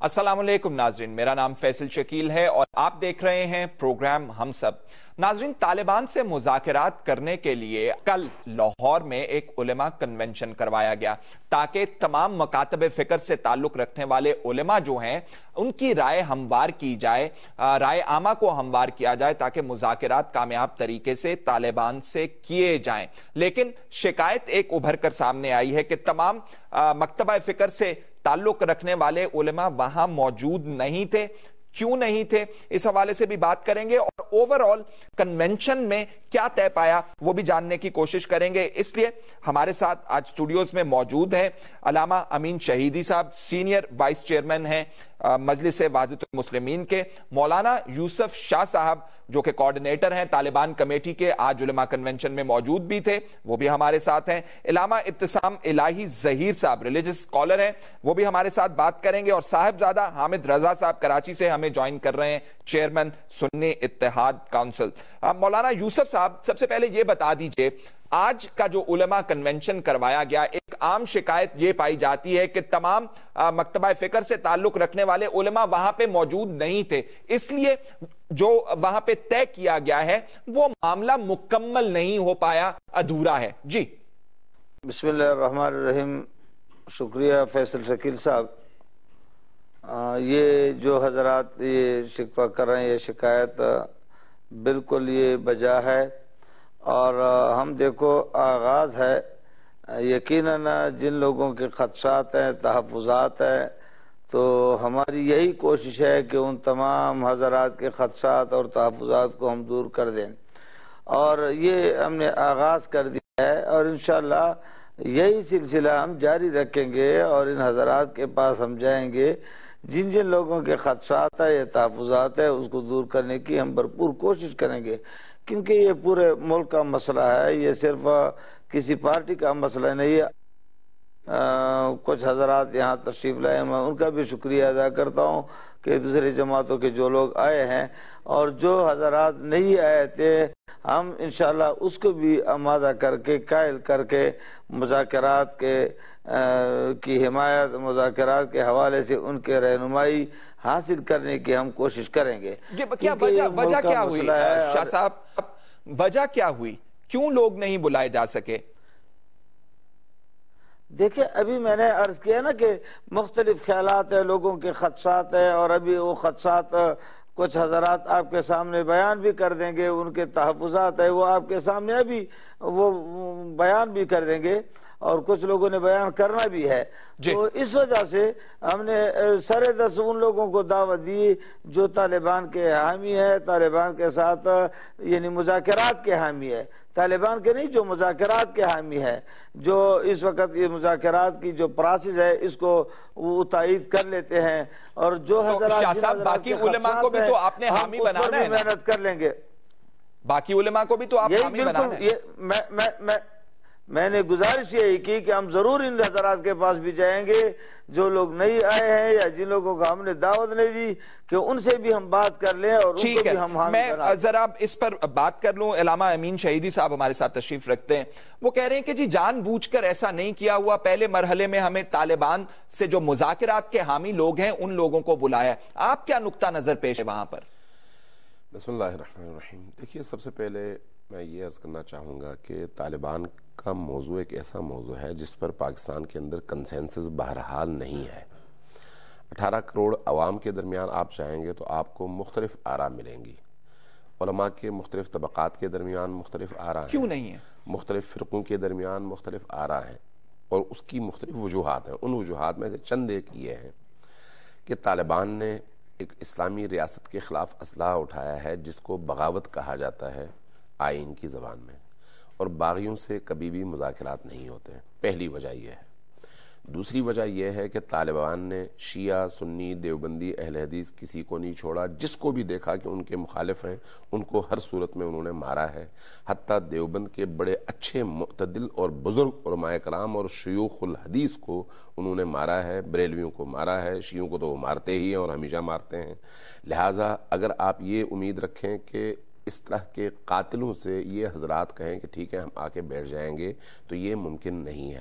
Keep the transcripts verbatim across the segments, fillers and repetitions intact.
अस्सलाम वालेकुम नाजरीन, मेरा नाम फैसल शकील है और आप देख रहे हैं प्रोग्राम हम सब। नाजरीन, तालिबान से मुज़ाकरात करने के लिए कल लाहौर में एक उलेमा कन्वेंशन करवाया गया ताकि तमाम मकातब फिक्र से ताल्लुक रखने वाले उलेमा जो हैं उनकी राय हमवार की जाए, राय आमा को हमवार किया जाए ताकि मुज़ाकरात कामयाब तरीके से तालिबान से किए जाएं। लेकिन शिकायत एक उभर कर सामने आई है कि तमाम मकतबा फिक्र से ताल्लुक रखने वाले उलेमा वहां मौजूद नहीं थे। क्यों नहीं थे, इस हवाले से भी बात करेंगे और ओवरऑल कन्वेंशन में क्या तय पाया वो भी जानने की कोशिश करेंगे। इसलिए हमारे साथ आज स्टूडियोज में मौजूद हैं अल्लामा अमीन शहीदी साहब, सीनियर वाइस चेयरमैन हैं मजलिस वहदतुल मुस्लिमीन के, मौलाना यूसुफ शाह साहब जो कि कोऑर्डिनेटर हैं तालिबान कमेटी के, आज उलेमा कन्वेंशन में मौजूद भी थे, वो भी हमारे साथ हैं। इलामा इब्तिसाम इलाही जहीर साहब रिलीजियस स्कॉलर हैं, वो भी हमारे साथ बात करेंगे। और साहिबजादा हामिद रजा साहब कराची से हमें ज्वाइन कर रहे हैं, चेयरमैन सुन्नी इत्तेहाद काउंसिल। मौलाना यूसुफ साहब, सबसे पहले ये बता दीजिए, आज का जो उलेमा कन्वेंशन करवाया गया, एक आम शिकायत ये पाई जाती है कि तमाम मकतबा फिक्र से ताल्लुक रखने वाले उलेमा वहां पे मौजूद नहीं थे, इसलिए जो वहां पे तय किया गया है वो मामला मुकम्मल नहीं हो पाया, अधूरा है। जी बिस्मिल्लाहिर्रहमानिर्रहीम। शुक्रिया फैसल शकील साहब। ये जो हजरात ये शिकवा कर रहे हैं, ये शिकायत बिल्कुल ये बजा है और हम देखो आगाज है, यकीनन जिन लोगों के खदशात हैं, तहफ़्फ़ुज़ात हैं, तो हमारी यही कोशिश है कि उन तमाम हजरात के खदशात और तहफ़्फ़ुज़ात को हम दूर कर दें और ये हमने आगाज़ कर दिया है और इंशाअल्लाह यही सिलसिला हम जारी रखेंगे और इन हजरात के पास हम जाएंगे। जिन जिन लोगों के खदशात है या तहफ़्फ़ुज़ात है उसको दूर करने की हम भरपूर कोशिश करेंगे, क्योंकि ये पूरे मुल्क का मसला है, ये सिर्फ किसी पार्टी का मसला नहीं है। आ, कुछ हजरात यहाँ तशरीफ लाए, मैं उनका भी शुक्रिया अदा करता हूँ कि दूसरी जमातों के जो लोग आए हैं और जो हजरात नहीं आए थे हम इंशाल्लाह उसको भी आमादा करके कायल करके मुज़ाकरात के आ, की हिमायत, मुज़ाकरात के हवाले से उनके रहनुमाई हासिल करने की हम कोशिश करेंगे। क्या वजह वजह क्या हुई शाह साहब, वजह क्या हुई, क्यों लोग नहीं बुलाए जा सके? देखिए, अभी मैंने अर्ज किया ना कि मुख्तलिफ ख्यालात है, लोगों के खदशात है और अभी वो खदशात कुछ हजरात आपके सामने बयान भी कर देंगे, उनके तहफ़्फ़ुज़ात है वो आपके सामने अभी वो बयान भी कर देंगे और कुछ लोगों ने बयान करना भी है। तो इस वजह से हमने सरे दस उन लोगों को दावत दी जो तालिबान के हामी है, तालिबान के साथ यानी मुज़ाकरात के हामी है, तालिबान के नहीं, जो मुज़ाकरात के हामी है, जो इस वक्त ये मुज़ाकरात की जो प्रोसेस है इसको वो तायीद कर लेते हैं और जो तो हज़रात बाकी उलेमा को भी तो आपने हामी बनाना है, मेहनत कर लेंगे। बाकी उलेमा को भी तो आप हामी बनाना है। ये मैं मैं मैं मैंने गुजारिश यही की कि हम जरूर इन हजरात के पास भी जाएंगे जो लोग नहीं आए हैं या जिन लोगों को हमने दावत नहीं दी कि उनसे भी हम बात कर लें और उनको भी हम मैं जरा इस पर बात कर लूं। इलामा अमीन शहीदी साहब हमारे साथ तशरीफ रखते हैं, वो कह रहे हैं कि जी जानबूझकर ऐसा नहीं किया हुआ, पहले मरहले में हमें तालिबान से जो मुज़ाकरात के हामी लोग हैं उन लोगों को बुलाया। आप क्या नुक्ता नजर पेश है वहां पर? बिस्मिल्लाहिर्रहमानिर्रहीम। देखिए, सबसे पहले मैं ये अर्ज करना चाहूँगा कि तालिबान का मौजू एक ऐसा मौजू है जिस पर पाकिस्तान के अंदर कंसेंसस बहरहाल नहीं है। अठारह करोड़ अवाम के दरमियान आप चाहेंगे तो आपको मुख्तलिफ आरा मिलेंगी, उलमा के मुख्तलिफ तबक़ात के दरमियान मुख्तलिफ आरा हैं, क्यों नहीं है, मुख्तलिफ फ़िरक़ों के दरमियान मुख्तलिफ आरा हैं और उसकी मुख्तलिफ वजूहात हैं। उन वजूहात में से चंद एक ये हैं कि तालिबान ने एक इस्लामी रियासत के ख़िलाफ़ असलहा उठाया है जिसको बगावत कहा जाता है आइन की ज़बान में, और बागियों से कभी भी मुज़ाकरात नहीं होते हैं। पहली वजह यह है। दूसरी वजह यह है कि तालिबान ने शिया, सुन्नी, देवबंदी, अहले हदीस किसी को नहीं छोड़ा, जिसको भी देखा कि उनके मुखालिफ हैं उनको हर सूरत में उन्होंने मारा है। हत्ता देवबंद के बड़े अच्छे मुअतदिल और बुजुर्ग उलमाए कराम और शयूखुल हदीस को उन्होंने मारा है, बरेलवियों को मारा है, शियों को तो वो मारते ही हैं और हमेशा मारते हैं। लिहाजा अगर आप ये उम्मीद रखें कि इस तरह के कातिलों से ये हजरात कहें कि ठीक है हम आके बैठ जाएंगे, तो ये मुमकिन नहीं है।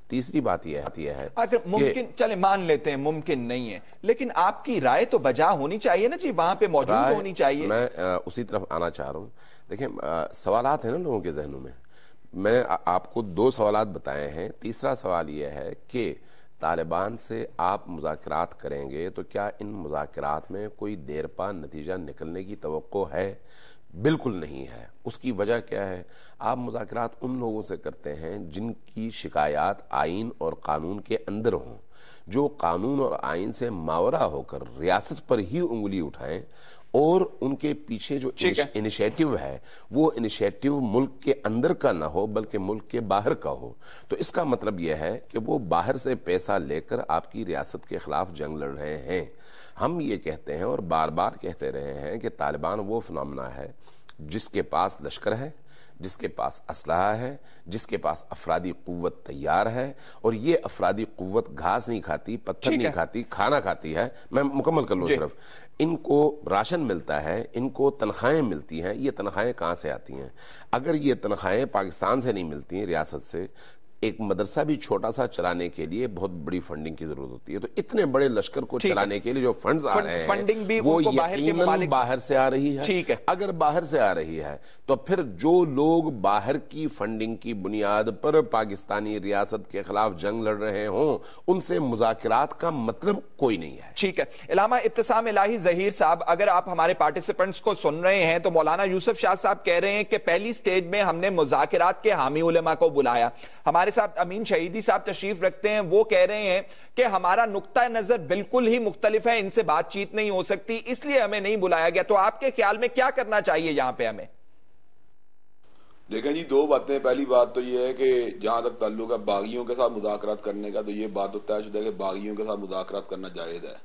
تیسری بات یہ ہے اگر ممکن چلے مان لیتے ہیں ممکن نہیں ہے، لیکن آپ کی رائے تو بجا ہونی چاہیے نا جی، وہاں پہ موجود ہونی چاہیے. میں اسی طرف آنا چاہ رہا ہوں. دیکھیں سوالات ہیں نا لوگوں کے ذہنوں میں. میں آپ کو دو سوالات بتائے ہیں. تیسرا سوال یہ ہے کہ طالبان سے آپ مذاکرات کریں گے تو کیا ان مذاکرات میں کوئی دیر پا نتیجہ نکلنے کی توقع ہے؟ بالکل نہیں ہے. اس کی وجہ کیا ہے؟ آپ مذاکرات ان لوگوں سے کرتے ہیں جن کی شکایات آئین اور قانون کے اندر ہوں، جو قانون اور آئین سے ماورا ہو کر ریاست پر ہی انگلی اٹھائیں، اور ان کے پیچھے جو انیشیٹو ہے وہ انیشیٹو ملک کے اندر کا نہ ہو بلکہ ملک کے باہر کا ہو. تو اس کا مطلب یہ ہے کہ وہ باہر سے پیسہ لے کر آپ کی ریاست کے خلاف جنگ لڑ رہے ہیں. ہم یہ کہتے ہیں اور بار بار کہتے رہے ہیں کہ طالبان وہ فنامنا ہے جس کے پاس لشکر ہے، جس کے پاس اسلحہ ہے، جس کے پاس افرادی قوت تیار ہے، اور یہ افرادی قوت گھاس نہیں کھاتی، پتھر نہیں کھاتی، کھانا کھاتی ہے. میں مکمل کر لوں صرف. ان کو راشن ملتا ہے، ان کو تنخواہیں ملتی ہیں. یہ تنخواہیں کہاں سے آتی ہیں؟ اگر یہ تنخواہیں پاکستان سے نہیں ملتی ہیں، ریاست سے، ایک مدرسہ بھی چھوٹا سا چلانے کے لیے بہت بڑی فنڈنگ کی ضرورت ہوتی ہے. تو اتنے بڑے لشکر کو چلانے کے لیے جو فنڈز آ رہے ہیں وہ یقیناً باہر سے آ رہی ہے. اگر باہر سے آ رہی ہے تو پھر جو لوگ باہر کی فنڈنگ کی بنیاد پر پاکستانی ریاست کے خلاف جنگ لڑ رہے ہوں ان سے مذاکرات کا مطلب کوئی نہیں ہے. ٹھیک ہے. علامہ ابتسام الہی ظہیر صاحب، اگر آپ ہمارے پارٹیسپنٹس کو سن رہے ہیں تو مولانا یوسف شاہ صاحب کہہ رہے ہیں کہ پہلی سٹیج میں ہم نے مذاکرات کے حامی علماء کو بلایا. ہمارے ساتھ امین شہیدی صاحب تشریف رکھتے ہیں، وہ کہہ رہے ہیں کہ ہمارا نقطہ نظر بالکل ہی مختلف ہے، ان سے بات چیت نہیں ہو سکتی، اس لیے ہمیں نہیں بلایا گیا. تو آپ کے خیال میں کیا کرنا چاہیے یہاں پہ ہمیں؟ دیکھیں جی، دو باتیں. پہلی بات تو یہ ہے کہ جہاں تک تعلق ہے باغیوں کے ساتھ مذاکرات کرنے کا، تو یہ بات تو طے شدہ ہے کہ باغیوں کے ساتھ مذاکرات کرنا جائز ہے.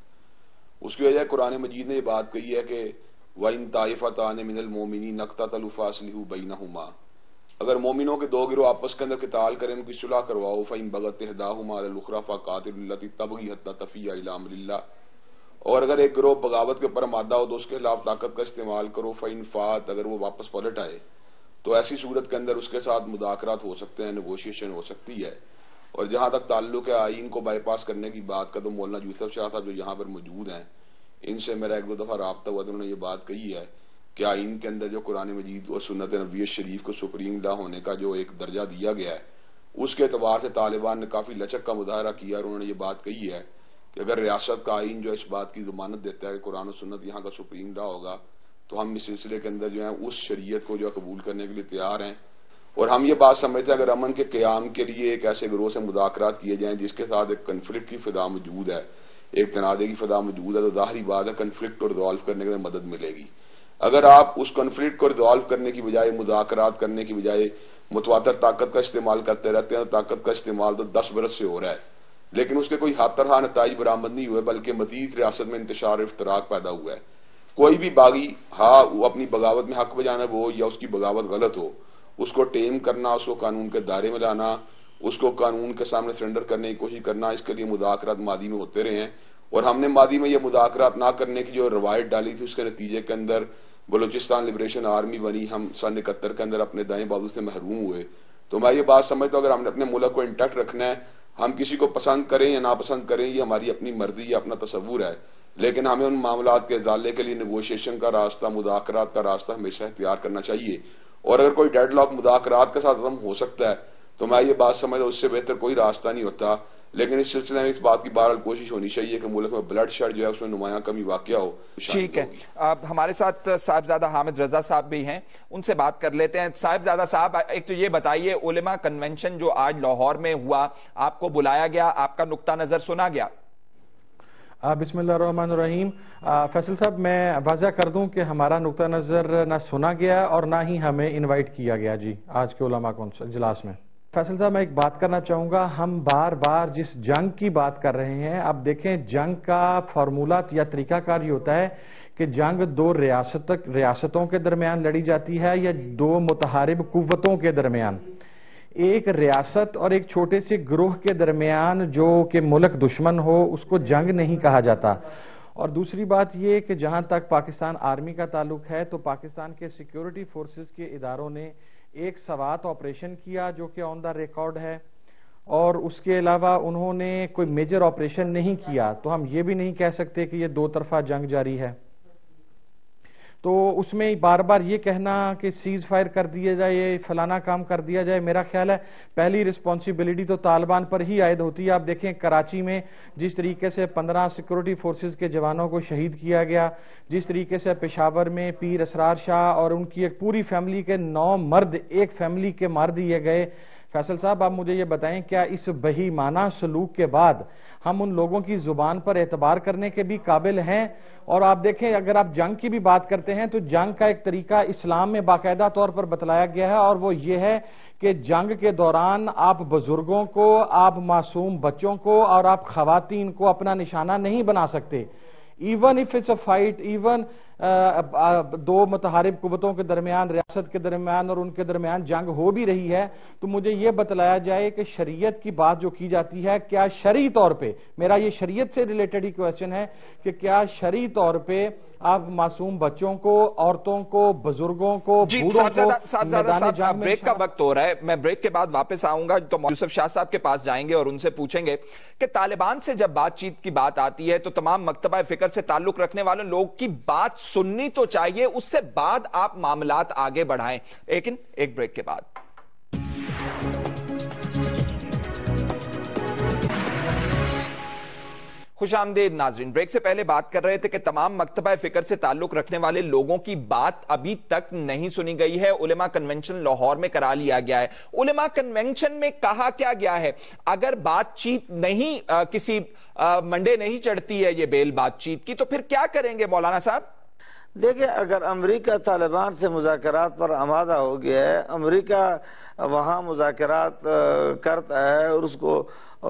اس کی وجہ قرآن مجید نے یہ بات کہی ہے کہ وَإِن طَائِفَتَانِ مِنَ الْمُؤْمِنِينَ اقْتَتَلُوا فَأَصْلِحُوا بَيْنَهُمَا، اگر مومنوں کے دو گروہ آپس کے اندر قتال کریں ان کی صلح کرواؤ. فَإِن بَغَتْ إِحْدَاهُمَا عَلَى الْأُخْرَىٰ فَقَاتِلُوا الَّتِي تَبْغِي حَتَّىٰ تَفِيَّ إِلَىٰ أَمْرِ اللَّهِ، اور اگر ایک گروہ بغاوت کے اوپر آمادہ ہو تو اس کے خلاف طاقت کا استعمال کرو. فَإِن فَاءَتْ، اگر وہ واپس پلٹ آئے تو ایسی صورت کے اندر اس کے ساتھ مذاکرات ہو سکتے ہیں، نیگوشیشن ہو سکتی ہے. اور جہاں تک تعلق ہے آئین کو بائی پاس کرنے کی بات کا، تو مولانا یوسف شاہ صاحب جو یہاں پر موجود ہیں ان سے میرا ایک دو دفعہ رابطہ ہوا تو انہوں نے یہ بات کہی ہے کہ آئین کے اندر جو قرآن مجید اور سنت نبوی شریف کو سپریم لا ہونے کا جو ایک درجہ دیا گیا ہے اس کے اعتبار سے طالبان نے کافی لچک کا مظاہرہ کیا، اور انہوں نے یہ بات کہی ہے کہ اگر ریاست کا آئین جو اس بات کی ضمانت دیتا ہے کہ قرآن و سنت یہاں کا سپریم لا ہوگا تو ہم اس سلسلے کے اندر جو ہے اس شریعت کو جو ہے قبول کرنے کے لیے تیار ہیں. اور ہم یہ بات سمجھتے ہیں اگر امن کے قیام کے لیے ایک ایسے گروہ سے مذاکرات کیے جائیں جس کے ساتھ ایک کنفلکٹ کی فضا موجود ہے، ایک تنازع کی فضا موجود ہے، تو ظاہری بات ہے کنفلکٹ کو ریزالو کرنے کے لیے مدد ملے گی. اگر آپ اس کنفلکٹ کو ریزالو کرنے کی بجائے مذاکرات کرنے کی بجائے متواتر طاقت کا استعمال کرتے رہتے ہیں، طاقت کا استعمال تو دس برس سے ہو رہا ہے لیکن اس کے کوئی ہاتھ طرح نتائج برآمد نہیں ہوئے، بلکہ مزید ریاست میں انتشار اور افتراق پیدا ہوا ہے. کوئی بھی باغی ہاں وہ اپنی بغاوت میں حق بجانب ہو یا اس کی بغاوت غلط ہو، اس کو ٹیم کرنا، اس کو قانون کے دائرے میں لانا، اس کو قانون کے سامنے سرنڈر کرنے کی کوشش کرنا، اس کے لیے مذاکرات ماضی میں ہوتے رہے ہیں. اور ہم نے ماضی میں یہ مذاکرات نہ کرنے کی جو روایت ڈالی تھی اس کے نتیجے کے اندر بلوچستان لبریشن آرمی بنی، ہم سن اکہتر کے اندر اپنے دائیں بازو سے محروم ہوئے. تو میں یہ بات سمجھتا ہوں اگر ہم نے اپنے ملک کو انٹیکٹ رکھنا ہے، ہم کسی کو پسند کریں یا ناپسند کریں یہ ہماری اپنی مرضی یا اپنا تصور ہے، لیکن ہمیں ان معاملات کے ازالے کے لیے نیگوشیشن کا راستہ، مذاکرات کا راستہ ہمیشہ اختیار کرنا چاہیے. اور اگر کوئی ڈیڈ لاک مذاکرات کے ساتھ ختم ہو سکتا ہے تو میں یہ بات سمجھتا ہوں اس سے بہتر کوئی راستہ نہیں ہوتا. لیکن اس سلسلے میں اس بات کی بہرحال کوشش ہونی چاہیے کہ ملک میں بلڈ شیڈ جو ہے اس میں نمایاں کمی واقع ہو. ٹھیک ہے. اب ہمارے ساتھ صاحبزادہ حامد رضا صاحب بھی ہیں، ان سے بات کر لیتے ہیں. صاحبزادہ صاحب، ایک تو یہ بتائیے علماء کنونشن جو آج لاہور میں ہوا، آپ کو بلایا گیا، آپ کا نقطہ نظر سنا گیا؟ بسم اللہ الرحمن الرحیم. فیصل صاحب، میں واضح کر دوں کہ ہمارا نقطہ نظر نہ سنا گیا اور نہ ہی ہمیں انوائٹ کیا گیا جی آج کے علماء کونسل اجلاس میں. فیصل صاحب، میں ایک بات کرنا چاہوں گا، ہم بار بار جس جنگ کی بات کر رہے ہیں، اب دیکھیں جنگ کا فارمولہ یا طریقہ کار یہ ہوتا ہے کہ جنگ دو ریاست ریاستوں کے درمیان لڑی جاتی ہے یا دو متحارب قوتوں کے درمیان. ایک ریاست اور ایک چھوٹے سے گروہ کے درمیان جو کہ ملک دشمن ہو اس کو جنگ نہیں کہا جاتا. اور دوسری بات یہ کہ جہاں تک پاکستان آرمی کا تعلق ہے تو پاکستان کے سیکیورٹی فورسز کے اداروں نے ایک سوات آپریشن کیا جو کہ آن دا ریکارڈ ہے، اور اس کے علاوہ انہوں نے کوئی میجر آپریشن نہیں کیا، تو ہم یہ بھی نہیں کہہ سکتے کہ یہ دو طرفہ جنگ جاری ہے۔ تو اس میں بار بار یہ کہنا کہ سیز فائر کر دیا جائے، یہ فلانا کام کر دیا جائے، میرا خیال ہے پہلی رسپانسبلٹی تو طالبان پر ہی عائد ہوتی ہے۔ آپ دیکھیں کراچی میں جس طریقے سے پندرہ سیکورٹی فورسز کے جوانوں کو شہید کیا گیا، جس طریقے سے پشاور میں پیر اسرار شاہ اور ان کی ایک پوری فیملی کے نو مرد ایک فیملی کے مار دیے گئے۔ فیصل صاحب آپ مجھے یہ بتائیں، کیا اس بہیمانہ سلوک کے بعد ہم ان لوگوں کی زبان پر اعتبار کرنے کے بھی قابل ہیں؟ اور آپ دیکھیں اگر آپ جنگ کی بھی بات کرتے ہیں تو جنگ کا ایک طریقہ اسلام میں باقاعدہ طور پر بتلایا گیا ہے، اور وہ یہ ہے کہ جنگ کے دوران آپ بزرگوں کو، آپ معصوم بچوں کو اور آپ خواتین کو اپنا نشانہ نہیں بنا سکتے۔ Even if it's a fight, even دو متحارب قوتوں کے درمیان، ریاست کے درمیان اور ان کے درمیان جنگ ہو بھی رہی ہے، تو مجھے یہ بتلایا جائے کہ شریعت کی بات جو کی جاتی ہے، کیا شرعی طور پہ، میرا یہ شریعت سے ریلیٹڈ ہی کویسچن ہے کہ کیا شرعی طور پہ آپ معصوم بچوں کو، عورتوں کو، بزرگوں کو، بوڑھوں کو میدان جنگ میں بریک کا وقت ہو رہا ہے، میں بریک کے بعد واپس آؤں گا تو یوسف شاہ صاحب کے پاس جائیں گے اور ان سے پوچھیں گے کہ طالبان سے جب بات چیت کی بات آتی ہے تو تمام مکتبہ فکر سے تعلق رکھنے والے لوگ کی بات سننی تو چاہیے، اس سے بعد آپ معاملات آگے بڑھائیں، لیکن ایک بریک کے بعد۔ خوش آمدید ناظرین، بریک سے پہلے بات کر رہے تھے کہ تمام مکتبہ فکر سے تعلق رکھنے والے لوگوں کی بات ابھی تک نہیں سنی گئی ہے۔ علماء کنونشن لاہور میں کرا لیا گیا ہے۔ علماء کنونشن میں کہا کیا گیا ہے؟ اگر بات چیت نہیں کسی منڈے نہیں چڑھتی ہے یہ بیل بات چیت کی، تو پھر کیا کریں گے مولانا صاحب؟ دیکھیں، اگر امریکہ طالبان سے مذاکرات پر آمادہ ہو گیا ہے، امریکہ وہاں مذاکرات کرتا ہے اور اس کو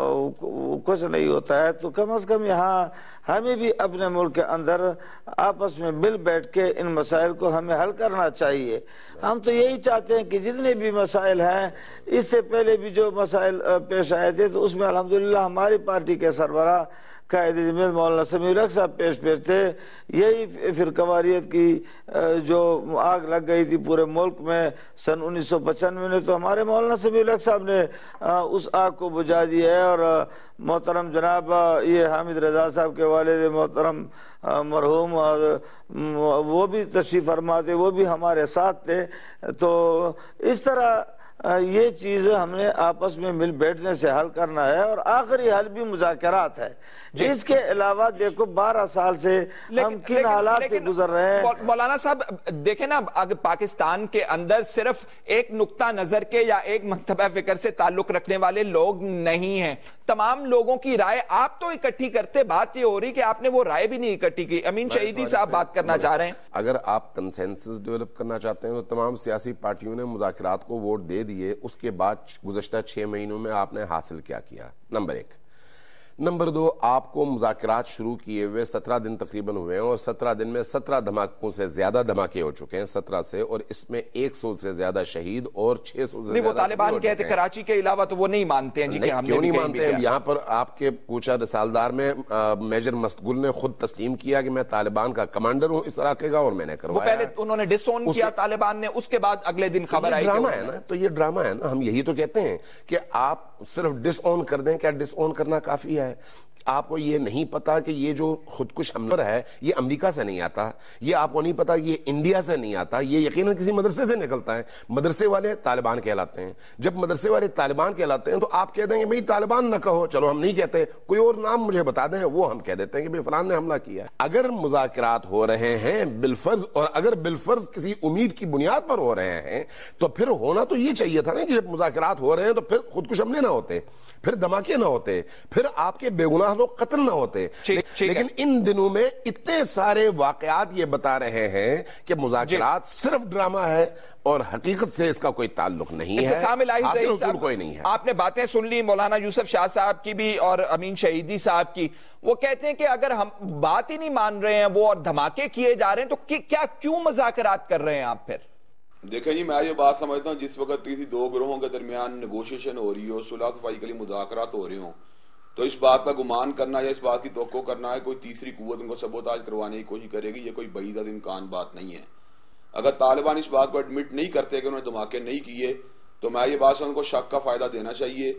کچھ نہیں ہوتا ہے، تو کم از کم یہاں ہمیں بھی اپنے ملک کے اندر آپس میں مل بیٹھ کے ان مسائل کو ہمیں حل کرنا چاہیے۔ ہم تو یہی چاہتے ہیں کہ جتنے بھی مسائل ہیں، اس سے پہلے بھی جو مسائل پیش آئے تھے تو اس میں الحمدللہ ہماری پارٹی کے سربراہ قائد جمعیت مولانا سمیع الحق صاحب پیش پیش تھے۔ یہی فرقواریت کی جو آگ لگ گئی تھی پورے ملک میں سن انیس سو پچانوے میں، تو ہمارے مولانا سمیع الحق صاحب نے اس آگ کو بجھا دیا ہے، اور محترم جناب یہ حامد رضا صاحب کے والد محترم مرحوم، اور وہ بھی تشریف فرما تھے، وہ بھی ہمارے ساتھ تھے۔ تو اس طرح یہ چیز ہم نے آپس میں مل بیٹھنے سے حل کرنا ہے، اور آخری حل بھی مذاکرات ہے۔ اس کے علاوہ دیکھو بارہ سال سے ہم کن حالات سے گزر رہے ہیں۔ مولانا صاحب دیکھیں نا، اگر پاکستان کے اندر صرف ایک نقطہ نظر کے یا ایک مکتبہ فکر سے تعلق رکھنے والے لوگ نہیں ہیں، تمام لوگوں کی رائے آپ تو اکٹھی کرتے، بات یہ ہو رہی کہ آپ نے وہ رائے بھی نہیں اکٹھی کی۔ امین شہیدی صاحب بات کرنا چاہ رہے ہیں۔ اگر آپ کنسنسس ڈیولپ کرنا چاہتے ہیں تو تمام سیاسی پارٹیوں نے مذاکرات کو ووٹ دے دیے، اس کے بعد گزشتہ چھ مہینوں میں آپ نے حاصل کیا کیا؟ نمبر ایک۔ نمبر دو، آپ کو مذاکرات شروع کیے ہوئے سترہ دن تقریباً ہوئے ہیں، اور سترہ دن میں سترہ دھماکوں سے زیادہ دھماکے ہو چکے ہیں، سترہ سے، اور اس میں ایک سو سے زیادہ شہید اور چھ سو سے زیادہ۔ وہ طالبان کہتے کراچی کے علاوہ تو وہ نہیں مانتے ہیں جی کہ ہم نے کیوں نہیں مانتے ہیں؟ یہاں پر آپ کے کوچہ رسالدار میں میجر مستگل نے خود تسلیم کیا کہ میں طالبان کا کمانڈر ہوں اس علاقے کا، اور میں نے کروایا۔ وہ پہلے انہوں نے ڈس اون کیا طالبان نے، اس کے بعد اگلے دن خبر آئی۔ ڈرامہ ہے نا، تو یہ ڈرامہ ہے نا، ہم یہی تو کہتے ہیں کہ آپ صرف ڈس اون کر دیں، کیا ڈس اون کرنا کافی ہے؟ آپ کو یہ نہیں پتا کہ یہ جو خودکش حملہ ہے یہ امریکہ سے نہیں آتا، یہ آپ کو نہیں پتا یہ انڈیا سے نہیں آتا، یہ یقیناً کسی مدرسے سے نکلتا ہے۔ مدرسے والے طالبان کہلاتے ہیں۔ جب مدرسے والے طالبان کہلاتے ہیں تو آپ کہہ دیں گے بھئی طالبان نہ کہو، چلو ہم نہیں کہتے، کوئی اور نام مجھے بتا دیں، وہ ہم کہہ دیتے ہیں کہ بھئی فلان نے حملہ کیا۔ اگر مذاکرات ہو رہے ہیں بالفرض، اور اگر بالفرض کسی امید کی بنیاد پر ہو رہے ہیں، تو پھر ہونا تو یہ چاہیے تھا نا کہ جب مذاکرات ہو رہے ہیں تو پھر خودکش حملے نہ ہوتے، پھر دھماکے نہ ہوتے، پھر آپ کے بے گناہ لوگ قتل نہ ہوتے۔ لیکن ان دنوں میں اتنے سارے واقعات یہ بتا رہے ہیں کہ مذاکرات صرف ڈرامہ ہے اور حقیقت سے اس کا کوئی تعلق نہیں ہے، حاصل حصول کوئی نہیں ہے۔ آپ نے باتیں سن لی مولانا یوسف شاہ صاحب کی بھی اور امین شہیدی صاحب کی، وہ کہتے ہیں کہ اگر ہم بات ہی نہیں مان رہے ہیں وہ اور دھماکے کیے جا رہے ہیں تو کیا کیوں مذاکرات کر رہے ہیں آپ پھر؟ دیکھیں جی، میں یہ بات سمجھتا ہوں جس وقت کسی دو گروہوں کے درمیان نیگوشیشن ہو رہی ہو، صلح صفائی کے لیے مذاکرات ہو رہے ہوں، تو اس بات کا گمان کرنا یا اس بات کی توقع کرنا ہے کوئی تیسری قوت ان کو سبوتاج کروانے کی کوشش کرے گی، یہ کوئی بعید امکان بات نہیں ہے۔ اگر طالبان اس بات کو ایڈمٹ نہیں کرتے کہ انہوں نے دھماکے نہیں کیے، تو میں یہ بات ان کو شک کا فائدہ دینا چاہیے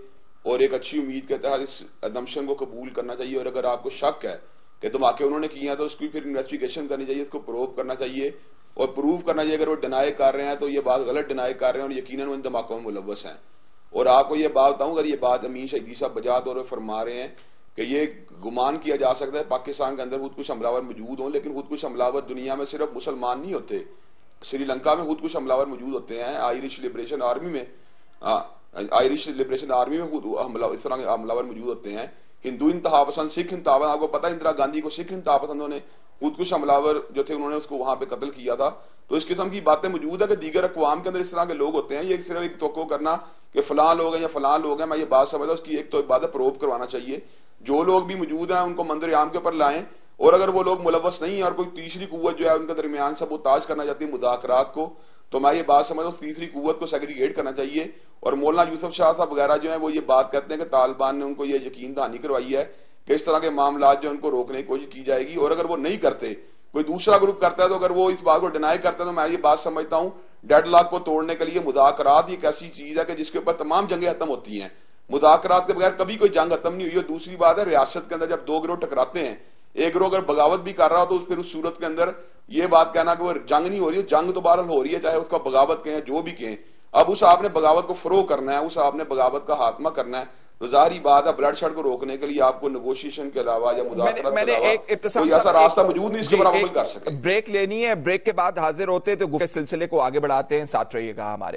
اور ایک اچھی امید کے تحت اس ادمپشن کو قبول کرنا چاہیے. اور اگر آپ کو شک ہے کہ دھماکے انہوں نے کیے ہیں تو اس کی پھر انویسٹیگیشن کرنی چاہیے, اس کو پروو کرنا چاہیے اور پروو کرنا چاہیے. اگر وہ ڈینائی کر رہے ہیں تو یہ بات غلط ڈینائی کر رہے ہیں اور یقیناً وہ ان دھماکوں میں ملوث ہیں. اور آپ کو یہ بات بتاؤں, اگر یہ بات امین شہیدی صاحب بجا طور پر فرما رہے ہیں کہ یہ گمان کیا جا سکتا ہے پاکستان کے اندر خود کش حملہ آور موجود ہوں, لیکن خود کش حملہ آور دنیا میں صرف مسلمان نہیں ہوتے. سری لنکا میں خود کش حملہ آور موجود ہوتے ہیں, آئرش لبریشن آرمی میں آئرش لبریشن آرمی میں خود حملہ اس طرح کے حملہ آور موجود ہوتے ہیں. ہندو انتہا پسند, سکھ انتہا پسند, آپ کو پتہ ہے اندرا گاندھی کو سکھ انتہا پسندوں نے خود کش حملہ آور جو تھے انہوں نے اس کو وہاں پہ قتل کیا تھا. تو اس قسم کی باتیں موجود ہے کہ دیگر اقوام کے اندر اس طرح کے لوگ ہوتے ہیں. یہ صرف ایک توقع کرنا کہ فلاں لوگ ہیں یا فلاں لوگ ہیں, میں یہ بات سمجھتا ہوں اس کی ایک تو بات پروو کروانا چاہیے. جو لوگ بھی موجود ہیں ان کو منظر عام کے اوپر لائیں, اور اگر وہ لوگ ملوث نہیں ہیں اور کوئی تیسری قوت جو ہے ان کے درمیان سبوتاژ کرنا چاہتی ہے مذاکرات کو, تو میں یہ بات سمجھتا ہوں تیسری قوت کو سیگریگیٹ کرنا چاہیے. اور مولانا یوسف شاہ صاحب وغیرہ جو ہیں وہ یہ بات کہتے ہیں کہ طالبان نے ان کو یہ یقین دہانی کروائی ہے کہ اس طرح کے معاملات جو ان کو روکنے کی کوشش کی جائے گی. اور اگر وہ نہیں کرتے, کوئی دوسرا گروپ کرتا ہے, تو اگر وہ اس بات کو ڈینائی کرتا ہے تو میں یہ بات سمجھتا ہوں ڈیڈ لاک کو توڑنے کے لیے مذاکرات ایک ایسی چیز ہے کہ جس کے اوپر تمام جنگیں ختم ہوتی ہیں. مذاکرات کے بغیر کبھی کوئی جنگ ختم نہیں ہوئی. اور دوسری بات ہے ریاست کے اندر جب دو گروہ ٹکراتے ہیں, ایک گروہ اگر بغاوت بھی کر رہا ہو تو پھر اس صورت کے اندر یہ بات کہنا کہ وہ جنگ نہیں ہو رہی ہے, جنگ تو بہرحال ہو رہی ہے, چاہے اس کا بغاوت کہیں جو بھی کہیں. اب اس آپ نے بغاوت کو فروغ کرنا ہے, اس آپ نے بغاوت کا خاتمہ کرنا ہے, تو ظاہری بات ہے بلڈ شیڈ کو روکنے کے لیے آپ کو نیگوشیشن کے علاوہ یا مذاکرات کے علاوہ کوئی ایسا راستہ موجود نہیں اس کے اوپر عمل کر سکے. بریک لینی ہے, بریک کے بعد حاضر ہوتے تو گفتگو سلسلے کو آگے بڑھاتے ہیں. ساتھ رہیے گا ہمارے.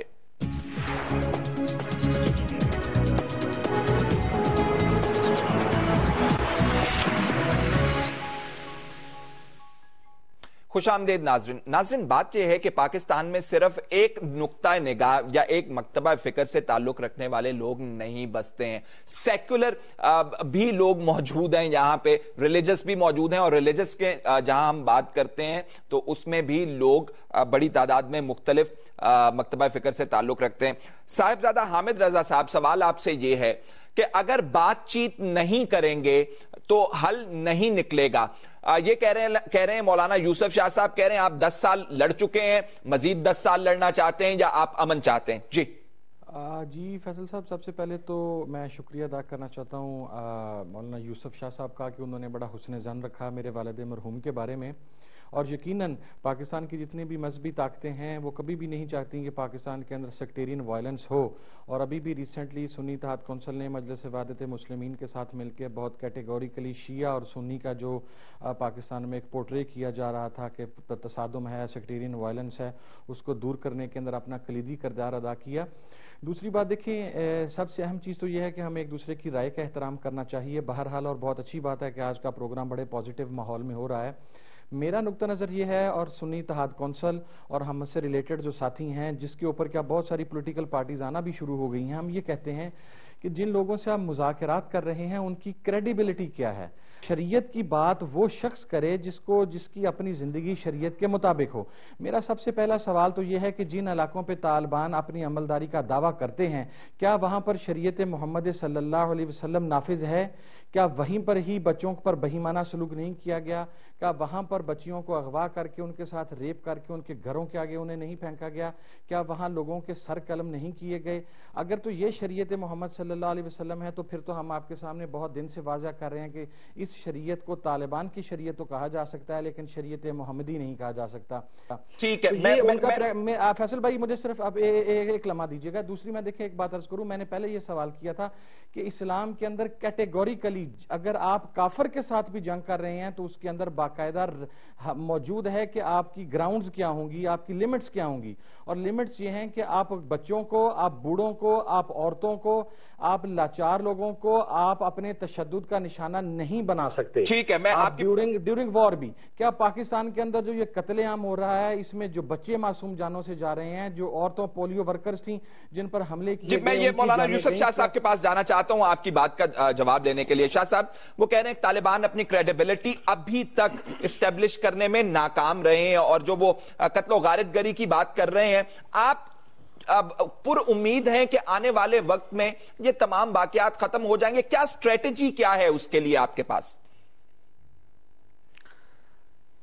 خوش آمدید ناظرین. ناظرین بات یہ ہے کہ پاکستان میں صرف ایک نقطہ نگاہ یا ایک مکتبہ فکر سے تعلق رکھنے والے لوگ نہیں بستے ہیں, سیکولر بھی لوگ موجود ہیں یہاں پہ, ریلیجس بھی موجود ہیں, اور ریلیجس کے جہاں ہم بات کرتے ہیں تو اس میں بھی لوگ بڑی تعداد میں مختلف مکتبہ فکر سے تعلق رکھتے ہیں. صاحبزادہ حامد رضا صاحب, سوال آپ سے یہ ہے کہ اگر بات چیت نہیں کریں گے تو حل نہیں نکلے گا. یہ کہہ رہے ہیں کہہ رہے ہیں مولانا یوسف شاہ صاحب کہہ رہے ہیں آپ دس سال لڑ چکے ہیں, مزید دس سال لڑنا چاہتے ہیں یا آپ امن چاہتے ہیں؟ جی جی فیصل صاحب, سب سے پہلے تو میں شکریہ ادا کرنا چاہتا ہوں مولانا یوسف شاہ صاحب کا کہ انہوں نے بڑا حسن ظن رکھا میرے والد مرحوم کے بارے میں. اور یقیناً پاکستان کی جتنی بھی مذہبی طاقتیں ہیں وہ کبھی بھی نہیں چاہتی کہ پاکستان کے اندر سیکٹیرین وائلنس ہو. اور ابھی بھی ریسنٹلی سنی اتحاد کونسل نے مجلس وحدت مسلمین کے ساتھ مل کے بہت کیٹیگوریکلی شیعہ اور سنی کا جو پاکستان میں ایک پورٹری کیا جا رہا تھا کہ تصادم ہے, سیکٹیرین وائلنس ہے, اس کو دور کرنے کے اندر اپنا کلیدی کردار ادا کیا. دوسری بات دیکھیں, سب سے اہم چیز تو یہ ہے کہ ہمیں ایک دوسرے کی رائے کا احترام کرنا چاہیے بہرحال. اور بہت اچھی بات ہے کہ آج کا پروگرام بڑے پازیٹیو ماحول میں ہو رہا ہے. میرا نقطہ نظر یہ ہے, اور سنی اتحاد کونسل اور ہم سے ریلیٹڈ جو ساتھی ہیں جس کے اوپر کیا بہت ساری پولیٹیکل پارٹیز آنا بھی شروع ہو گئی ہیں, ہم یہ کہتے ہیں کہ جن لوگوں سے آپ مذاکرات کر رہے ہیں ان کی کریڈیبلٹی کیا ہے. شریعت کی بات وہ شخص کرے جس کو جس کی اپنی زندگی شریعت کے مطابق ہو. میرا سب سے پہلا سوال تو یہ ہے کہ جن علاقوں پہ طالبان اپنی عملداری کا دعویٰ کرتے ہیں کیا وہاں پر شریعت محمد صلی اللہ علیہ وسلم نافذ ہے؟ کیا وہیں پر ہی بچوں پر بہیمانہ سلوک نہیں کیا گیا؟ کیا وہاں پر بچیوں کو اغوا کر کے ان کے ساتھ ریپ کر کے ان کے گھروں کے آگے انہیں نہیں پھینکا گیا؟ کیا وہاں لوگوں کے سر قلم نہیں کیے گئے؟ اگر تو یہ شریعت محمد صلی اللہ علیہ وسلم ہے تو پھر تو ہم آپ کے سامنے بہت دن سے واضح کر رہے ہیں کہ اس شریعت کو طالبان کی شریعت تو کہا جا سکتا ہے لیکن شریعت محمدی نہیں کہا جا سکتا. ٹھیک ہے فیصل بھائی, مجھے صرف اب ایک لمحہ دیجیے گا. دوسری میں دیکھیں ایک بات عرض کروں, میں نے پہلے یہ سوال کیا تھا کہ اسلام کے اندر کیٹیگوریکلی اگر آپ کافر کے ساتھ بھی جنگ کر رہے ہیں تو اس کے اندر باقاعدہ موجود ہے کہ آپ کی گراؤنڈز کیا ہوں گی, آپ کی لیمٹس کیا ہوں گی. اور لیمٹس یہ ہیں کہ آپ بچوں کو, آپ بوڑھوں کو, آپ عورتوں کو, آپ لاچار لوگوں کو آپ اپنے تشدد کا نشانہ نہیں بنا سکتے. ٹھیک ہے, میں آپ ڈیورنگ ڈیورنگ وار بھی کیا پاکستان کے اندر جو یہ قتل عام ہو رہا ہے اس میں جو بچے معصوم جانوں سے جا رہے ہیں, جو عورتوں پولیو ورکرز تھیں جن پر حملے کیے, میں یہ مولانا یوسف شاہ صاحب کے پاس جانا چاہتا ہوں آپ کی بات کا جواب لینے کے لیے. شاہ صاحب وہ کہہ رہے ہیں طالبان اپنی کریڈیبلٹی ابھی تک اسٹیبلش کرنے میں ناکام رہے ہیں اور جو وہ قتل و غارت گری کی بات کر رہے ہیں, آپ اب پر امید ہیں کہ آنے والے وقت میں یہ تمام واقعات ختم ہو جائیں گے؟ کیا اسٹریٹجی کیا ہے اس کے لیے آپ کے پاس؟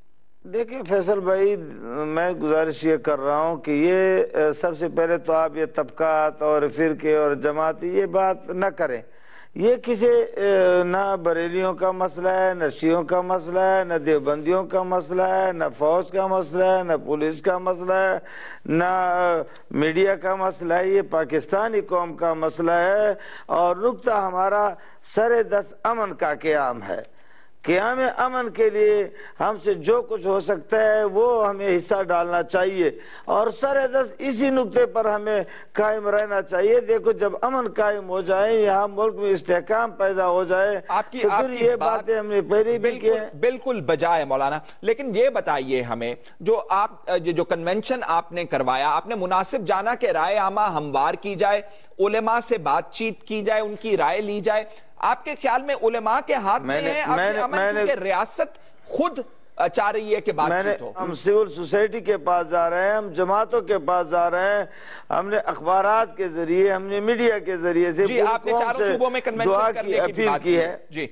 دیکھیں فیصل بھائی، میں گزارش یہ کر رہا ہوں کہ یہ سب سے پہلے تو آپ یہ طبقات اور فرقے اور جماعتی یہ بات نہ کریں. یہ کسی نہ بریلیوں کا مسئلہ ہے، نہ شیعوں کا مسئلہ ہے، نہ دیوبندیوں کا مسئلہ ہے، نہ فوج کا مسئلہ ہے، نہ پولیس کا مسئلہ ہے، نہ میڈیا کا مسئلہ ہے. یہ پاکستانی قوم کا مسئلہ ہے اور نقطہ ہمارا سر دست امن کا قیام ہے. قیام امن کے لیے ہم سے جو کچھ ہو سکتا ہے وہ ہمیں حصہ ڈالنا چاہیے اور سر دست اسی نقطے پر ہمیں قائم رہنا چاہیے. دیکھو جب امن قائم ہو جائے، یہاں ملک میں استحکام پیدا ہو جائے، آپ کی تو پھر یہ باتیں ہم نے پہلے بھی کی ہیں. بالکل بجائے مولانا، لیکن یہ بتائیے ہمیں، جو آپ جو کنونشن آپ نے کروایا، آپ نے مناسب جانا کہ رائے عامہ ہموار کی جائے، علماء سے بات چیت کی جائے، ان کی رائے لی جائے. آپ کے خیال میں علماء کے ہاتھ میں ہے اپنے امن، کیونکہ ریاست خود چاہ رہی ہے کہ بات چیت ہو؟ ہم سول سوسائٹی کے پاس جا رہے ہیں، ہم جماعتوں کے پاس جا رہے ہیں، ہم نے اخبارات کے ذریعے، ہم نے میڈیا کے ذریعے سے جی آپ نے چاروں صوبوں میں کنونشن کرنے کی بات کی ہے. جی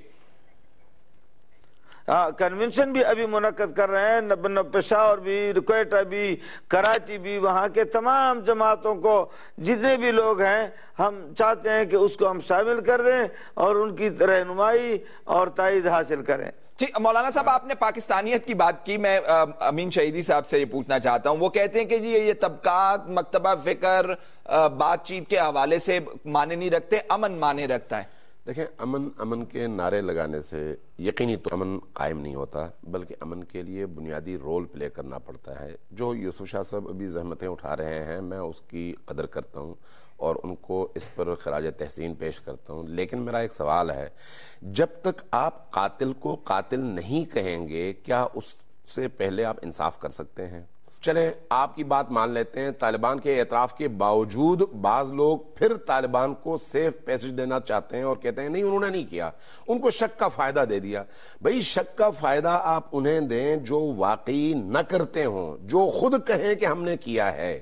ہاں، کنونشن بھی ابھی منعقد کر رہے ہیں، پشاور بھی، کوئٹہ بھی، کراچی بھی، وہاں کے تمام جماعتوں کو جتنے بھی لوگ ہیں ہم چاہتے ہیں کہ اس کو ہم شامل کر دیں اور ان کی رہنمائی اور تائید حاصل کریں. جی مولانا صاحب، آپ نے پاکستانیت کی بات کی، میں امین شہیدی صاحب سے یہ پوچھنا چاہتا ہوں. وہ کہتے ہیں کہ جی یہ طبقات مکتبہ فکر بات چیت کے حوالے سے معنی نہیں رکھتے، امن معنی رکھتا ہے. دیکھیں، امن امن کے نعرے لگانے سے یقینی تو امن قائم نہیں ہوتا، بلکہ امن کے لیے بنیادی رول پلے کرنا پڑتا ہے. جو یوسف شاہ صاحب ابھی زحمتیں اٹھا رہے ہیں، میں اس کی قدر کرتا ہوں اور ان کو اس پر خراج تحسین پیش کرتا ہوں. لیکن میرا ایک سوال ہے، جب تک آپ قاتل کو قاتل نہیں کہیں گے، کیا اس سے پہلے آپ انصاف کر سکتے ہیں؟ چلیں آپ کی بات مان لیتے ہیں، طالبان کے اعتراف کے باوجود بعض لوگ پھر طالبان کو سیف پیسج دینا چاہتے ہیں اور کہتے ہیں نہیں انہوں نے نہیں کیا، ان کو شک کا فائدہ دے دیا. بھئی شک کا فائدہ آپ انہیں دیں جو واقعی نہ کرتے ہوں، جو خود کہیں کہ ہم نے کیا ہے.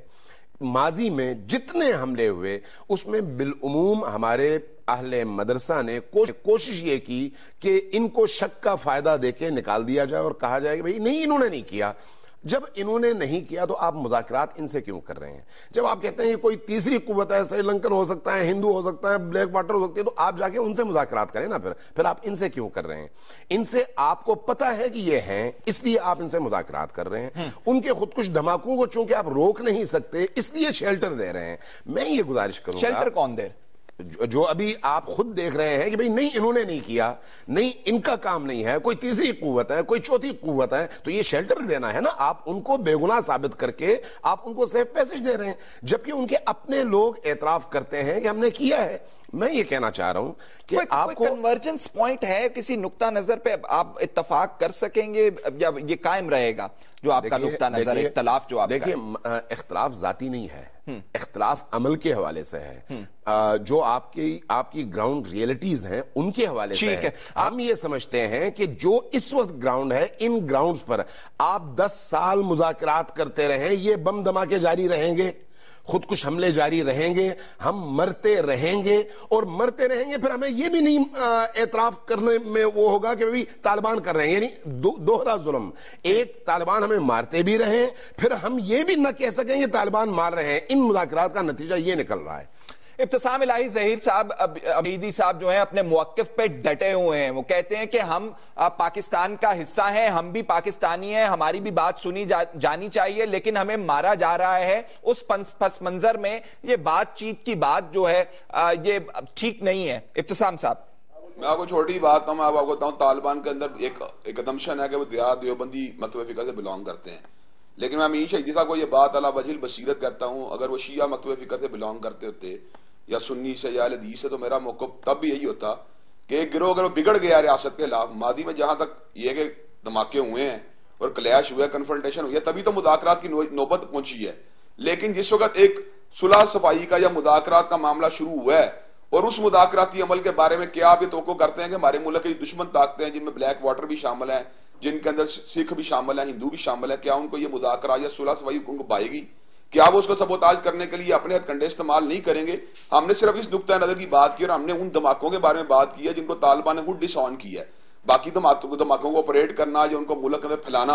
ماضی میں جتنے حملے ہوئے اس میں بالعموم ہمارے اہل مدرسہ نے کوشش یہ کی کہ ان کو شک کا فائدہ دے کے نکال دیا جائے اور کہا جائے کہ بھئی نہیں انہوں نے نہیں کیا. جب انہوں نے نہیں کیا تو آپ مذاکرات ان سے کیوں کر رہے ہیں؟ جب آپ کہتے ہیں یہ کوئی تیسری قوت ہے، سری لنکن ہو سکتا ہے، ہندو ہو سکتا ہے، بلیک واٹر ہو سکتی ہے، تو آپ جا کے ان سے مذاکرات کریں نا. پھر پھر آپ ان سے کیوں کر رہے ہیں؟ ان سے آپ کو پتا ہے کہ یہ ہیں، اس لیے آپ ان سے مذاکرات کر رہے ہیں. ان کے خود کچھ دھماکوں کو چونکہ آپ روک نہیں سکتے اس لیے شیلٹر دے رہے ہیں. میں یہ گزارش کروں گا، شیلٹر کون دے؟ جو ابھی آپ خود دیکھ رہے ہیں کہ بھئی نہیں انہوں نے نہیں کیا، نہیں ان کا کام نہیں ہے، کوئی تیسری قوت ہے، کوئی چوتھی قوت ہے، تو یہ شیلٹر دینا ہے نا. آپ ان کو بے گناہ ثابت کر کے آپ ان کو سیف پیسج دے رہے ہیں، جبکہ ان کے اپنے لوگ اعتراف کرتے ہیں کہ ہم نے کیا ہے. میں یہ کہنا چاہ رہا ہوں کہ آپ کو کنورجنس پوائنٹ ہے، کسی نقطہ نظر پہ آپ اتفاق کر سکیں گے یا یہ قائم رہے گا جو آپ کا نقطہ نظر ہے، اختلاف جو آپ کا؟ دیکھیں، اختلاف ذاتی نہیں ہے، اختلاف عمل کے حوالے سے ہے، جو آپ کی آپ کی گراؤنڈ ریئلٹیز ہیں ان کے حوالے سے ہے. ہم یہ سمجھتے ہیں کہ جو اس وقت گراؤنڈ ہے، ان گراؤنڈز پر آپ دس سال مذاکرات کرتے رہیں، یہ بم دھماکے جاری رہیں گے، خودکش حملے جاری رہیں گے، ہم مرتے رہیں گے اور مرتے رہیں گے. پھر ہمیں یہ بھی نہیں اعتراف کرنے میں وہ ہوگا کہ بھی طالبان کر رہے ہیں، یعنی دوہرا ظلم. ایک طالبان ہمیں مارتے بھی رہیں، پھر ہم یہ بھی نہ کہہ سکیں کہ طالبان مار رہے ہیں. ان مذاکرات کا نتیجہ یہ نکل رہا ہے. ابتسام الہی ظہیر صاحب، عبیدی صاحب جو ہیں اپنے موقف پہ ڈٹے ہوئے ہیں. وہ کہتے ہیں کہ ہم پاکستان کا حصہ ہیں، ہم بھی پاکستانی ہیں، ہماری بھی بات سنی جانی چاہیے، لیکن ہمیں مارا جا رہا ہے. اس پس منظر میں یہ بات چیت کی بات جو ہے یہ ٹھیک نہیں ہے. ابتسام صاحب، میں آپ کو چھوٹی بات ہوں، میں آپ کو بتاؤں، طالبان کے اندر ایک ایک ادمشن ہے کہ وہ دیوبندی مکتبہ فکر سے بلانگ کرتے ہیں. لیکن میں امین شہیدی صاحب کو یہ بات علی وجہ البصیرت کرتا ہوں، اگر وہ شیعہ مکتبہ فکر سے بلانگ کرتے ہوتے یا سنی سے یا اہل حدیث سے، تو میرا موقف تب بھی یہی ہوتا کہ ایک گروہ اگر وہ بگڑ گیا ریاست کے خلاف، ماضی میں جہاں تک یہ کہ دھماکے ہوئے ہیں اور کلیش ہوئے، کنفرنٹیشن ہوئی ہے، تبھی تو مذاکرات کی نوبت پہنچی ہے. لیکن جس وقت ایک صلح صفائی کا یا مذاکرات کا معاملہ شروع ہوا ہے اور اس مذاکراتی عمل کے بارے میں کیا آپ یہ توقع کرتے ہیں کہ ہمارے ملک کی دشمن طاقتیں ہیں جن میں بلیک واٹر بھی شامل ہیں، جن کے اندر سکھ بھی شامل ہیں، ہندو بھی شامل ہیں، کیا ان کو یہ مذاکرات یا صلح صفائی ان کو پائے گی؟ کیا وہ اس کو سبوتاج کرنے کے لیے اپنے ہتھ کنڈے استعمال نہیں کریں گے؟ ہم نے صرف اس نقطہ نظر کی بات کی اور ہم نے ان دھماکوں کے بارے میں بات کی ہے جن کو طالبان نے خود ڈس آن کی ہے. باقی دھماکوں کو آپریٹ کرنا یا ان کو ملک کے اندر پھیلانا،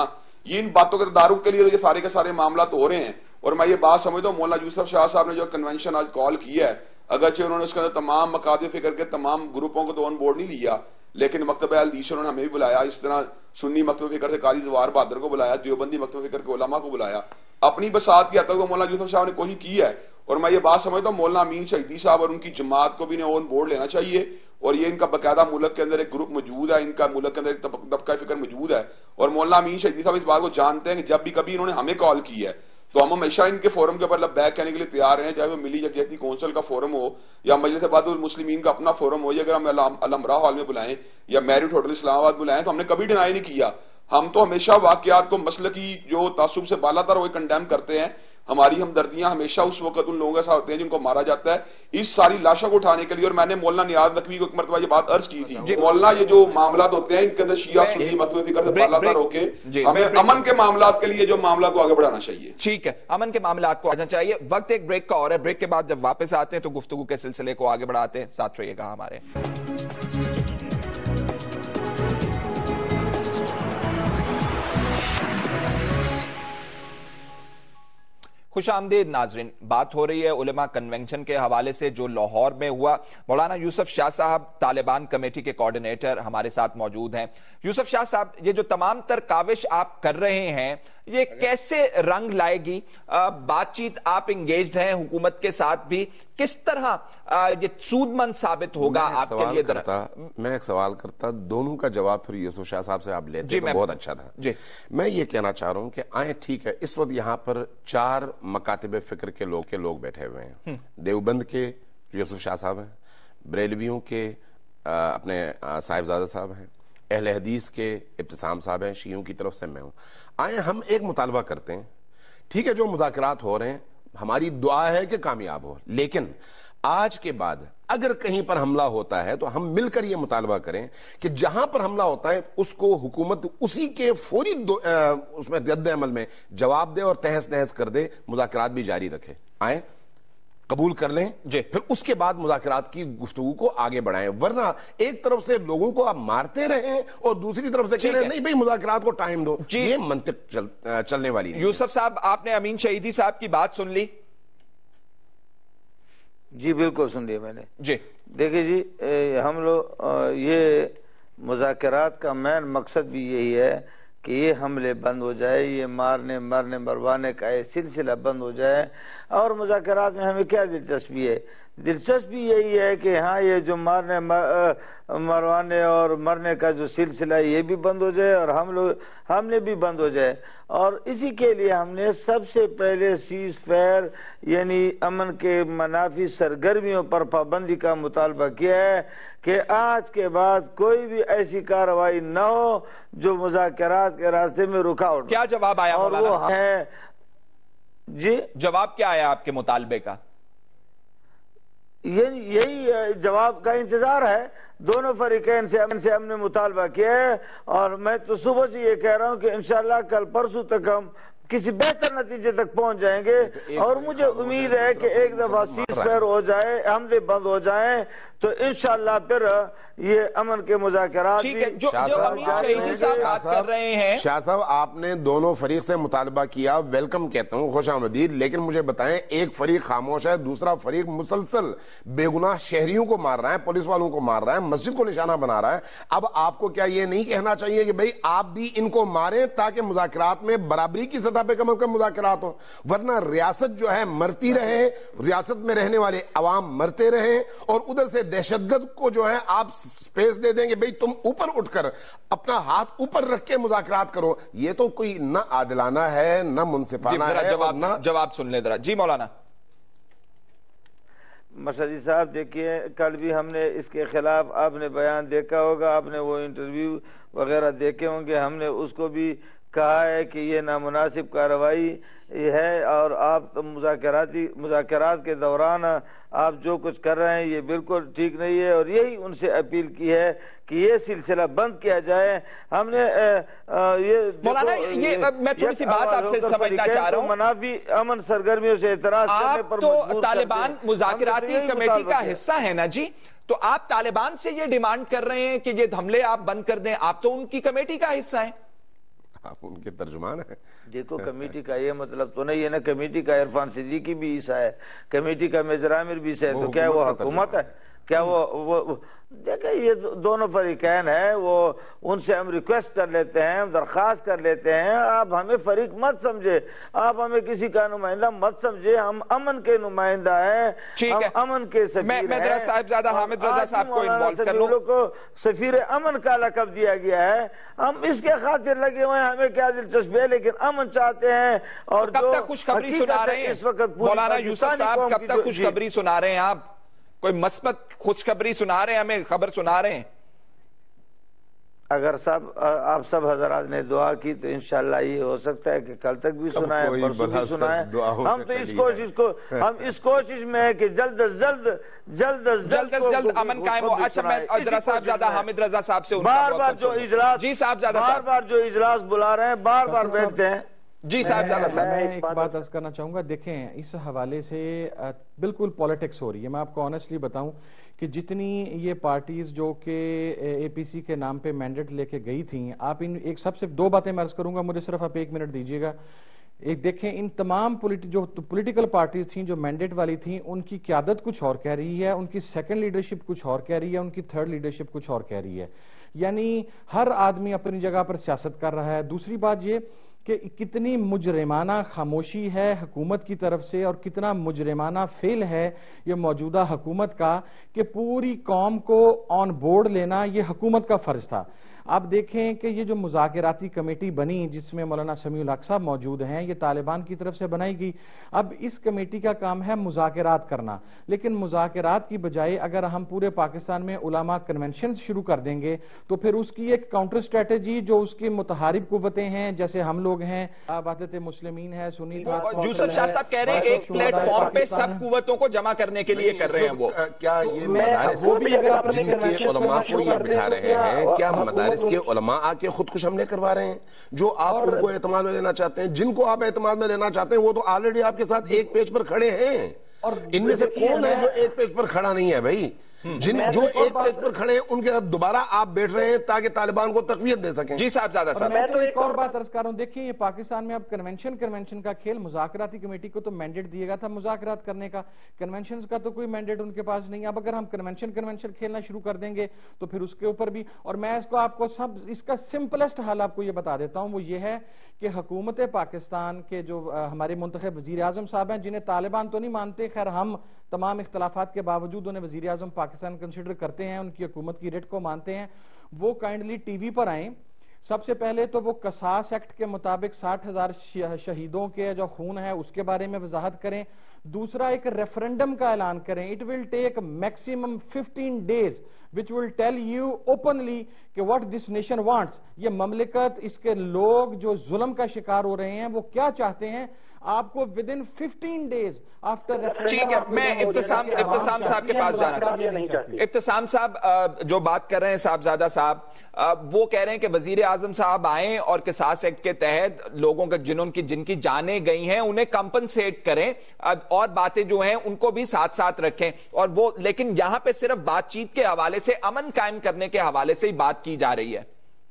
یہ ان باتوں کے تدارک کے لیے یہ سارے کے سارے معاملات ہو رہے ہیں. اور میں یہ بات سمجھتا ہوں مولانا یوسف شاہ صاحب نے جو کنونشن آج کال کیا ہے, اگرچہ انہوں نے اس کے اندر تمام مقاصد فکر کے تمام گروپوں کو تو آن بورڈ نہیں لیا, لیکن مکتبہ الحدیث انہوں نے ہمیں بھی بلایا, اس طرح سنی مکتبہ فکر سے قاضی زوار بہادر کو بلایا, دیوبندی مکتبہ فکر کے علماء کو بلایا, اپنی بساط کی حد تک مولانا یوسف شاہ نے کوشش کی ہے. اور میں یہ بات سمجھتا ہوں مولانا امین شہیدی صاحب اور ان کی جماعت کو بھی نے آن بورڈ لینا چاہیے, اور یہ ان کا باقاعدہ ملک کے اندر ایک گروپ موجود ہے, ان کا ملک کے اندر ایک طبقہ فکر موجود ہے. اور مولانا امین شہیدی صاحب اس بات کو جانتے ہیں کہ جب بھی کبھی انہوں نے ہمیں کال کی ہے تو ہم ہمیشہ ان کے فورم کے اوپر بیک کہنے کے لیے تیار ہیں, چاہے وہ ملی یکجہتی کونسل کا فورم ہو یا مجلس اتحاد المسلمین کا اپنا فورم ہو, یا اگر ہم الامراء ہال میں بلائیں یا میرٹ ہوٹل اسلام آباد بلائیں تو ہم نے کبھی ڈینائی نہیں کیا. ہم تو ہمیشہ واقعات کو مسلکی جو تعصب سے بالا تر وہ کنڈیم کرتے ہیں. ہماری ہمدردیاں ہمیشہ اس وقت ان لوگوں کے ساتھ ہوتے ہیں جن کو مارا جاتا ہے اس ساری لاشوں کو اٹھانے کے لیے. اور میں نے مولانا نیاز نقوی کو ایک مرتبہ یہ بات عرض کی تھی, مولانا یہ جو معاملات ہوتے ہیں ان کے اندر شیعہ سنی مطلب فکر سے بالا تر ہو کے ہمیں امن کے معاملات کے لیے جو معاملات کو آگے بڑھانا چاہیے. ٹھیک ہے, امن کے معاملات کو آنا چاہیے. وقت ایک بریک کا اور ہے, بریک کے بعد جب واپس آتے ہیں تو گفتگو کے سلسلے کو آگے بڑھاتے ہیں. ساتھ رہیے گا ہمارے. خوش آمدید ناظرین. بات ہو رہی ہے علماء کنونشن کے حوالے سے جو لاہور میں ہوا. مولانا یوسف شاہ صاحب طالبان کمیٹی کے کوارڈینیٹر ہمارے ساتھ موجود ہیں. یوسف شاہ صاحب, یہ جو تمام تر کاوش آپ کر رہے ہیں یہ کیسے رنگ لائے گی؟ بات چیت آپ انگیجڈ ہیں حکومت کے ساتھ بھی, کس طرح یہ سود مند ثابت ہوگا آپ کے لیے؟ کرتا میں ایک سوال کرتا, دونوں کا جواب پھر یوسف شاہ صاحب سے آپ لیتے تو بہت اچھا تھا. جی میں یہ کہنا چاہ رہا ہوں کہ آئیں ٹھیک ہے, اس وقت یہاں پر چار مکاتب فکر کے لوگ کے لوگ بیٹھے ہوئے ہیں. دیوبند کے یوسف شاہ صاحب ہیں, بریلویوں کے اپنے صاحبزادہ صاحب ہیں, اہل حدیث کے ابتسام صاحب ہیں, شیعوں کی طرف سے میں ہوں. آئیں ہم ایک مطالبہ کرتے ہیں, ٹھیک ہے جو مذاکرات ہو رہے ہیں ہماری دعا ہے کہ کامیاب ہو, لیکن آج کے بعد اگر کہیں پر حملہ ہوتا ہے تو ہم مل کر یہ مطالبہ کریں کہ جہاں پر حملہ ہوتا ہے اس کو حکومت اسی کے فوری اس میں رد عمل میں جواب دے اور تہس نہس کر دے, مذاکرات بھی جاری رکھے. آئیں قبول کر لیں, پھر اس کے بعد مذاکرات کی گفتگو کو آگے بڑھائیں. ورنہ ایک طرف سے لوگوں کو آپ مارتے رہیں اور دوسری طرف سے کہہ رہے ہیں نہیں بھئی مذاکرات کو ٹائم دو, یہ منطق چل, چلنے والی نہیں. یوسف صاحب, آپ نے امین شہیدی صاحب کی بات سن لی؟ جی بالکل سن لیا میں نے. جی دیکھیں جی, ہم لوگ یہ مذاکرات کا مین مقصد بھی یہی ہے کہ یہ حملے بند ہو جائے, یہ مارنے مرنے مروانے کا یہ سلسلہ بند ہو جائے. اور مذاکرات میں ہمیں کیا دلچسپی ہے؟ دلچسپی یہی ہے کہ ہاں یہ جو مارنے مروانے اور مرنے کا جو سلسلہ ہے یہ بھی بند ہو جائے اور ہم لوگ حملے بھی بند ہو جائے. اور اسی کے لیے ہم نے سب سے پہلے سیز فائر یعنی امن کے منافی سرگرمیوں پر پابندی کا مطالبہ کیا ہے کہ آج کے بعد کوئی بھی ایسی کارروائی نہ ہو جو مذاکرات کے راستے میں رکاوٹ. کیا جواب آیا اور وہ ہے جی جواب کیا آیا آپ کے مطالبے کا؟ یہی جواب کا انتظار ہے. دونوں فریقین سے امن سے ہم نے مطالبہ کیا ہے اور میں تو صبح سے یہ کہہ رہا ہوں کہ انشاءاللہ کل پرسوں تک ہم کسی بہتر نتیجے تک پہنچ جائیں گے. اور مجھے امید ہے کہ ایک دفعہ سیز فائر ہو جائے, حملے بند ہو جائیں تو انشاءاللہ پھر یہ امن کے مذاکرات کر رہے ہیں. شاہ صاحب آپ نے دونوں فریق سے مطالبہ کیا, ویلکم کہتا ہوں, خوش آمدید. لیکن مجھے بتائیں ایک فریق خاموش ہے, دوسرا فریق مسلسل بے گناہ شہریوں کو مار رہا ہے, پولیس والوں کو مار رہا ہے, مسجد کو نشانہ بنا رہا ہے. اب آپ کو کیا یہ نہیں کہنا چاہیے کہ بھئی آپ بھی ان کو ماریں تاکہ مذاکرات میں برابری کی سطح پہ کم از کم مذاکرات ہوں؟ ورنہ ریاست جو ہے مرتی رہے, ریاست میں رہنے والے عوام مرتے رہیں اور ادھر سے دہشت گرد کو جو ہے آپ سپیس دے دیں گے بھئی تم اوپر اٹھ کر اپنا ہاتھ اوپر رکھ کے مذاکرات کرو. یہ تو کوئی نہ عادلانہ ہے نہ منصفانہ ہے. جواب, جواب سن لیں ذرا. جی مولانا مسعدی صاحب, دیکھیے کل بھی ہم نے اس کے خلاف آپ نے بیان دیکھا ہوگا, آپ نے وہ انٹرویو وغیرہ دیکھے ہوں گے. ہم نے اس کو بھی کہا ہے کہ یہ نامناسب کارروائی ہے اور آپ مذاکراتی مذاکرات کے دوران آپ جو کچھ کر رہے ہیں یہ بالکل ٹھیک نہیں ہے. اور یہی ان سے اپیل کی ہے کہ یہ سلسلہ بند کیا جائے. ہم نے یہ مولانا یہ میں تھوڑی سی بات آپ سے سمجھنا چاہ رہا ہوں, منافی امن سرگرمیوں سے اعتراض کرنے پر تو طالبان مذاکراتی کمیٹی کا حصہ ہے نا جی, تو آپ طالبان سے یہ ڈیمانڈ کر رہے ہیں کہ یہ حملے آپ بند کر دیں, آپ تو ان کی کمیٹی کا حصہ ہیں. آپ ان کے ترجمان ہیں. دیکھو کمیٹی کا یہ مطلب تو نہیں ہے نا, کمیٹی کا عرفان صدیقی بھی عیسیٰ ہے, کمیٹی کا میجر عامر بھی عیسیٰ ہے, تو کیا وہ حکومت ہے؟ کیا وہ دیکھیں یہ دونوں فریقین ہیں, وہ ان سے ہم ریکویسٹ کر لیتے ہیں, ہم درخواست کر لیتے ہیں, آپ ہمیں فریق مت سمجھے, آپ ہمیں کسی کا نمائندہ مت سمجھے, ہم امن کے نمائندہ ہیں, ہم امن کے سفیر ہیں. میں ذرا صاحبزادہ حامد رضا صاحب کو انوالو کر لوں. کو سفیر امن کا لقب دیا گیا ہے, ہم اس کے خاطر لگے ہوئے ہیں, ہمیں کیا دلچسپی ہے, لیکن امن چاہتے ہیں. اور کب تک خوشخبری سنا رہے ہیں مولانا یوسف صاحب, کب تک خوشخبری سنا رہے ہیں آپ؟ کوئی مثبت خوشخبری سنا رہے ہیں, ہمیں خبر سنا رہے ہیں؟ اگر سب آپ سب حضرات نے دعا کی تو انشاءاللہ یہ ہو سکتا ہے کہ کل تک بھی سنائیں, پرسوں بھی سنائیں. ہم تو اس کوشش کو ہم اس کوشش میں ہے کہ جلد از جلد جلد از جلد از جلد امن قائم ہو. اچھا میں ذرا صاحبزادہ حامد رضا صاحب سے بار بار جو اجلاس جی صاحبزادہ بار بار جو اجلاس بلا رہے ہیں, بار بار بیٹھتے ہیں. جی صاحبزادہ صاحب میں ایک بات عرض کرنا چاہوں گا. دیکھیں اس حوالے سے بالکل پولیٹکس ہو رہی ہے. میں آپ کو آنیسٹلی بتاؤں کہ جتنی یہ پارٹیز جو کہ اے پی سی کے نام پہ مینڈیٹ لے کے گئی تھیں, آپ ان ایک سب سے دو باتیں میں عرض کروں گا, مجھے صرف آپ ایک منٹ دیجیے گا. ایک دیکھیں ان تمام جو پولیٹیکل پارٹیز تھیں جو مینڈیٹ والی تھیں, ان کی قیادت کچھ اور کہہ رہی ہے, ان کی سیکنڈ لیڈرشپ کچھ اور کہہ رہی ہے, ان کی تھرڈ لیڈرشپ کچھ اور کہہ رہی ہے. یعنی ہر آدمی اپنی جگہ پر سیاست کر رہا ہے. دوسری بات یہ کہ کتنی مجرمانہ خاموشی ہے حکومت کی طرف سے, اور کتنا مجرمانہ فعل ہے یہ موجودہ حکومت کا, کہ پوری قوم کو آن بورڈ لینا یہ حکومت کا فرض تھا. آپ دیکھیں کہ یہ جو مذاکراتی کمیٹی بنی جس میں مولانا سمیع الحق صاحب موجود ہیں, یہ طالبان کی طرف سے بنائی گئی. اب اس کمیٹی کا کام ہے مذاکرات کرنا, لیکن مذاکرات کی بجائے اگر ہم پورے پاکستان میں علماء کنونشن شروع کر دیں گے تو پھر اس کی ایک کاؤنٹر اسٹریٹجی جو اس کی متحارب قوتیں ہیں, جیسے ہم لوگ ہیں, وحدت مسلمین ہے, سنی. یوسف شاہ صاحب کہہ رہے ہیں ایک پلیٹ فارم پہ سب قوتوں کو جمع کرنے کے لیے کر رہے ہیں. وہ کیا یہ مدارس جن کے علماء کو یہ بٹھا رہے ہیں, کیا مدارس اس کے علماء آ کے خودکش حملے کروا رہے ہیں؟ جو آپ ان کو اعتماد میں لینا چاہتے ہیں, جن کو آپ اعتماد میں لینا چاہتے ہیں, وہ تو آلریڈی آپ کے ساتھ ایک پیج پر کھڑے ہیں. ان میں سے کون ہے جو ایک پیج پر کھڑا نہیں ہے بھائی؟ جن جو ایک پیج پر کھڑے ہیں ان کے ساتھ دوبارہ آپ بیٹھ رہے ہیں تاکہ طالبان کو تقویت دے سکیں. جی صاحب زیادہ صاحب, میں تو ایک اور بات عرض کر رہا ہوں. دیکھیں یہ پاکستان میں اب کنونشن کنونشن کا کھیل, مذاکراتی کمیٹی کو تو مینڈیٹ دیا گیا تھا مذاکرات کرنے کا, کنونشنز کا تو کوئی مینڈیٹ ان کے پاس نہیں. اب اگر ہم کنونشن کنونشن کھیلنا شروع کر دیں گے تو پھر اس کے اوپر بھی, اور میں اس کو آپ کو سب اس کا سمپلسٹ حل آپ کو یہ بتا دیتا ہوں, وہ یہ ہے کہ حکومت پاکستان کے جو ہمارے منتخب وزیر اعظم صاحب ہیں, جنہیں طالبان تو نہیں مانتے, خیر ہم تمام اختلافات کے باوجود انہیں وزیر اعظم پاکستان کنسیڈر کرتے ہیں, ان کی حکومت کی ریٹ کو مانتے ہیں, وہ کائنڈلی ٹی وی پر آئیں. سب سے پہلے تو وہ قصاص ایکٹ کے مطابق ساٹھ ہزار شہیدوں کے جو خون ہے اس کے بارے میں وضاحت کریں. دوسرا ایک ریفرنڈم کا اعلان کریں. It will take maximum fifteen days which will tell you openly کہ what this nation wants. یہ مملکت, اس کے لوگ جو ظلم کا شکار ہو رہے ہیں وہ کیا چاہتے ہیں, آپ کو within fifteen days after. ٹھیک ہے, میں ابتسام ابتسام صاحب کے پاس جانا چاہتا ہوں. ابتسام صاحب جو بات کر رہے ہیں صاحبزادہ صاحب, وہ کہہ رہے ہیں کہ وزیر اعظم صاحب آئیں اور قصاص ایکٹ کے تحت لوگوں کے جنہوں کی جن کی جانیں گئی ہیں انہیں کمپنسیٹ کریں, اور باتیں جو ہیں ان کو بھی ساتھ ساتھ رکھیں. اور وہ لیکن یہاں پہ صرف بات چیت کے حوالے سے, امن قائم کرنے کے حوالے سے ہی بات کی جا رہی ہے.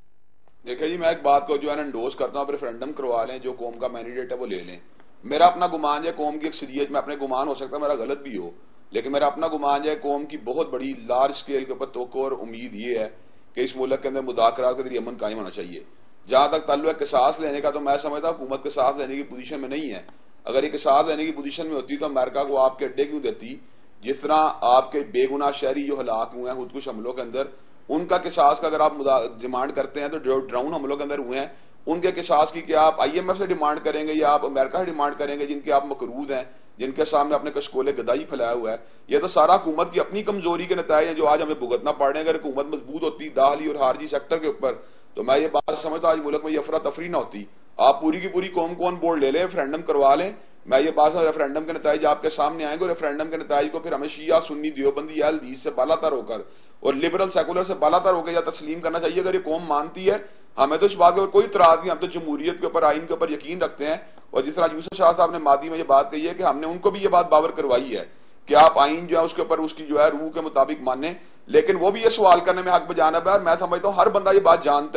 دیکھیں جی, میں ایک بات کو جو ہے نا انڈوز کرتا ہوں, ریفرینڈم کروا لیں, جو قوم کا مینڈیٹ ہے وہ لے لیں. میرا اپنا گمان ہے قوم کی اکثریت میں, اپنے گمان ہو سکتا ہے میرا غلط بھی ہو, لیکن میرا اپنا گمان ہے قوم کی بہت بڑی لارج اسکیل کے اوپر توقع اور امید یہ ہے کہ اس ملک کے اندر مذاکرات کے ذریعے امن قائم ہونا چاہیے. جہاں تک تعلق ہے قصاص لینے کا, تو میں سمجھتا ہوں حکومت قصاص لینے کی پوزیشن میں نہیں ہے. اگر یہ قصاص لینے کی پوزیشن میں ہوتی تو امریکہ کو آپ کے اڈے کیوں دیتی؟ جس طرح آپ کے بے گناہ شہری جو ہلاک ہوئے ہیں خودکش حملوں کے اندر, ان کا قصاص کا اگر آپ ڈیمانڈ کرتے ہیں تو جو ڈراؤن حملوں کے اندر ہوئے ہیں ان کے قصاص کی کیا آپ آئی ایم ایف سے ڈیمانڈ کریں گے یا آپ امریکہ سے ڈیمانڈ کریں گے, جن کے آپ مقروض ہیں, جن کے سامنے اپنے کشکول گدائی پھیلایا ہوا ہے؟ یہ تو سارا حکومت کی اپنی کمزوری کے نتائج ہیں جو آج ہمیں بھگتنا پڑ رہے ہیں. اگر حکومت مضبوط ہوتی داخلی اور خارجی سیکٹر کے اوپر تو میں یہ بات سمجھتا آج ملک میں یہ افراتفری نہ ہوتی. آپ پوری کی پوری قوم کو آن بورڈ لے لیں, ریفرینڈم کروا لیں. میں یہ بات ریفرینڈم کے نتائج آپ کے سامنے آئیں گے, اور ریفرینڈم کے نتائج کو پھر ہمیں شیعہ سنی دیوبندی اہل حدیث سے بالا تر ہو کر اور لبرل سیکولر سے بالا تر ہو کے یا تسلیم کرنا چاہیے. اگر یہ قوم مانتی ہے, ہمیں تو اس بات کے اوپر کوئی اعتراض نہیں, ہم تو جمہوریت کے اوپر, آئین کے اوپر یقین رکھتے ہیں. اور جس طرح یوسف شاہ صاحب نے ماضی میں یہ بات کہی ہے کہ ہم نے ان کو بھی یہ بات باور کروائی ہے کہ آپ آئین جو ہے اس کے اوپر اس کی جو ہے روح کے مطابق مانیں, لیکن وہ بھی یہ سوال کرنے میں حق بجانب ہے. اور میں سمجھتا ہوں ہر بندہ یہ بات جانتا ہے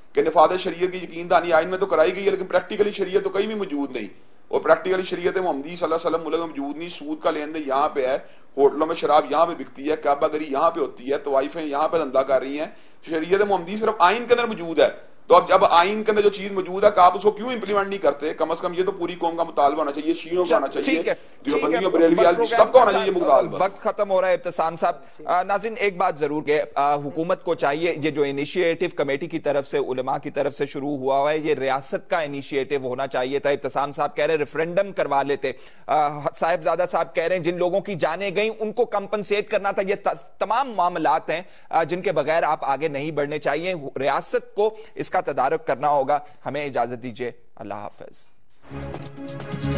کہ نفاذ شریعت کی یقین دہانی آئین میں تو کرائی گئی ہے لیکن پریکٹیکلی شریعت تو کہیں بھی موجود نہیں، اور پریکٹیکلی شریعت محمدی صلی اللہ علیہ وسلم ملک میں موجود نہیں. سود کا لین دین یہاں پہ ہے، ہوٹلوں میں شراب یہاں پہ بکتی ہے، کعبہ گری یہاں پہ ہوتی ہے، طوائفیں یہاں پہ دھندا کر رہی ہیں. شریعت محمدی صرف آئین کے اندر موجود ہے. تو اب جب آئین کے اندر جو چیز موجود ہے آپ اس کو کیوں امپلیمنٹ نہیں کرتے؟ کم از کم یہ تو پوری قوم کا مطالبہ ہونا چاہیے، شیعوں کا ہونا چاہیے، دیوبندیوں بریلوی سب کا ہونا چاہیے مطالبہ. وقت ختم ہو رہا ہے ابتسام صاحب. ناظرین ایک بات ضرور کہ حکومت کو چاہیے، یہ جو انیشیٹو کمیٹی کی طرف سے علماء کی طرف سے شروع ہوا ہوا ہے یہ ریاست کا انیشیٹو ہونا چاہیے تھا. ابتسام صاحب کہہ رہے ہیں ریفرینڈم کروا لیتے، صاحبزادہ صاحب کہہ رہے ہیں جن لوگوں کی جانیں گئیں ان کو کمپنسیٹ کرنا تھا. یہ تمام معاملات ہیں جن کے بغیر آپ آگے نہیں بڑھنے چاہیے. ریاست کو اس کا تدارک کرنا ہوگا. ہمیں اجازت دیجیے، اللہ حافظ.